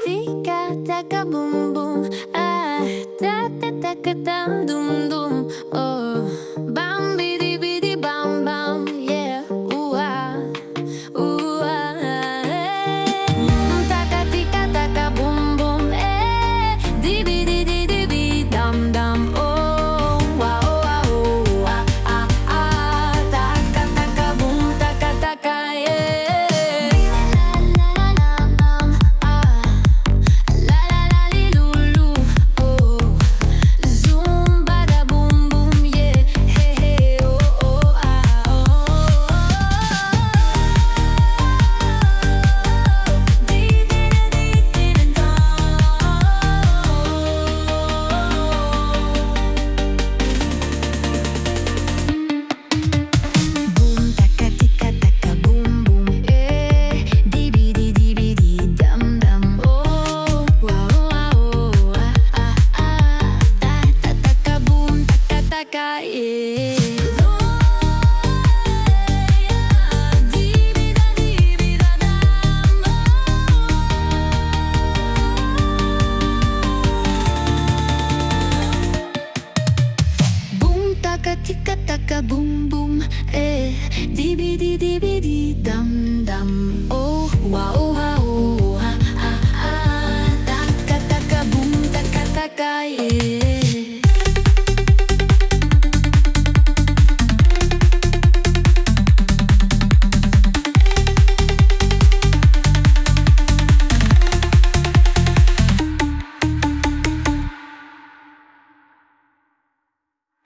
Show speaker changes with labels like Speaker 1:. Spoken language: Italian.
Speaker 1: tika taka boom boom, ah, ta ta taka tam dum dum, oh, bam bidi bidi bam bam, yeah, ooh ah, taka tika taka boom boom, di bidi di bi dam dam, oh, wow oh ah ah ah, taka taka boom taka taka, yeah. Tika taka boom boom, di bi di dam dam, oh wow.